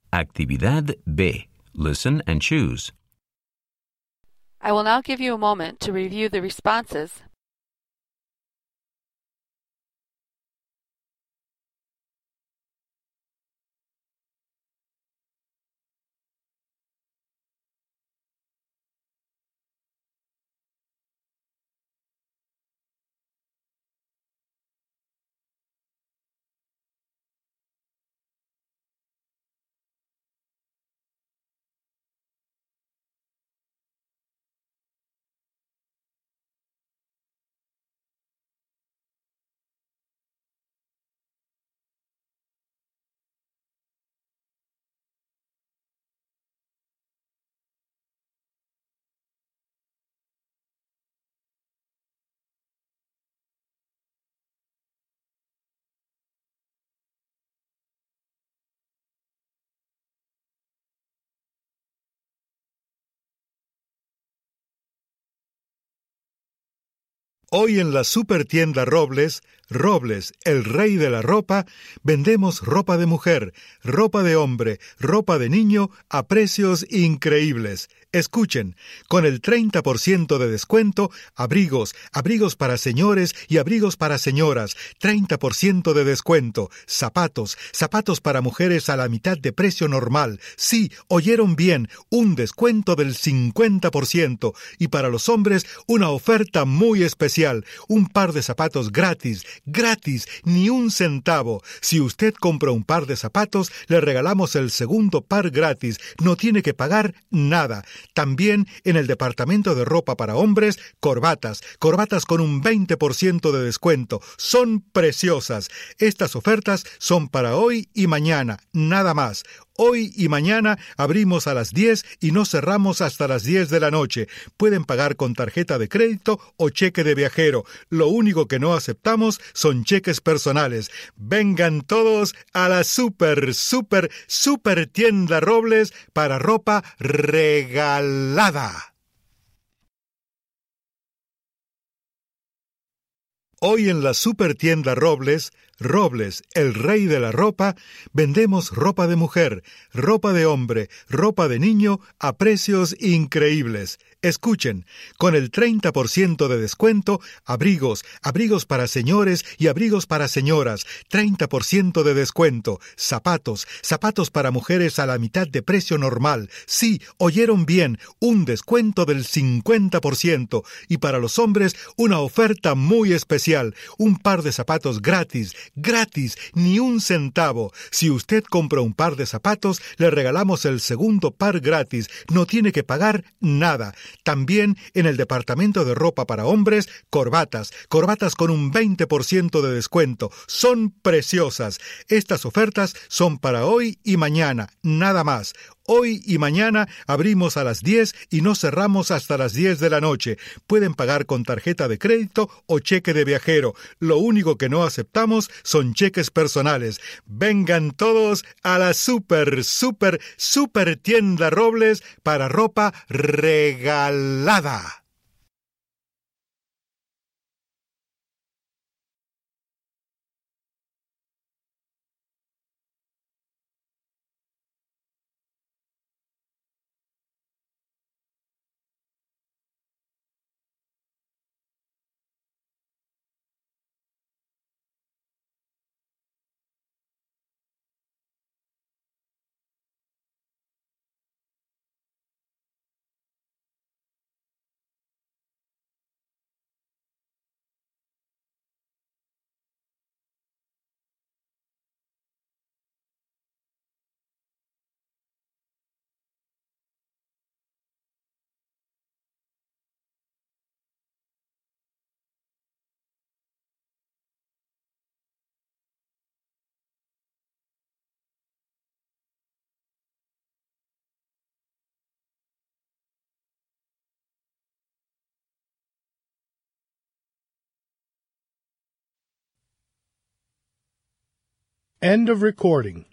Actividad B. Listen and choose. I will now give you a moment to review the responses. Hoy en la supertienda Robles, Robles, el rey de la ropa, vendemos ropa de mujer, ropa de hombre, ropa de niño a precios increíbles. Escuchen, con el 30% de descuento, abrigos para señores y abrigos para señoras, 30% de descuento, zapatos para mujeres a la mitad de precio normal. Sí, oyeron bien, un descuento del 50%, y para los hombres una oferta muy especial, un par de zapatos gratis, ni un centavo. Si usted compra un par de zapatos, le regalamos el segundo par gratis, no tiene que pagar nada. También en el departamento de ropa para hombres, corbatas con un 20% de descuento. Son preciosas. Estas ofertas son para hoy y mañana, nada más. Hoy y mañana abrimos a las 10 y no cerramos hasta las 10 de la noche. Pueden pagar con tarjeta de crédito o cheque de viajero. Lo único que no aceptamos son cheques personales. Vengan todos a la super tienda Robles para ropa regalada. Hoy en la supertienda Robles, Robles, el rey de la ropa, vendemos ropa de mujer, ropa de hombre, ropa de niño a precios increíbles. Escuchen, con el 30% de descuento, abrigos para señores y abrigos para señoras, 30% de descuento, zapatos para mujeres a la mitad de precio normal. Sí, oyeron bien, un descuento del 50%, y para los hombres una oferta muy especial, un par de zapatos gratis, ni un centavo. Si usted compra un par de zapatos, le regalamos el segundo par gratis, no tiene que pagar nada. También en el departamento de ropa para hombres, corbatas con un 20% de descuento. Son preciosas. Estas ofertas son para hoy y mañana, nada más. Hoy y mañana abrimos a las 10 y no cerramos hasta las 10 de la noche. Pueden pagar con tarjeta de crédito o cheque de viajero. Lo único que no aceptamos son cheques personales. Vengan todos a la super tienda Robles para ropa regalada. End of recording.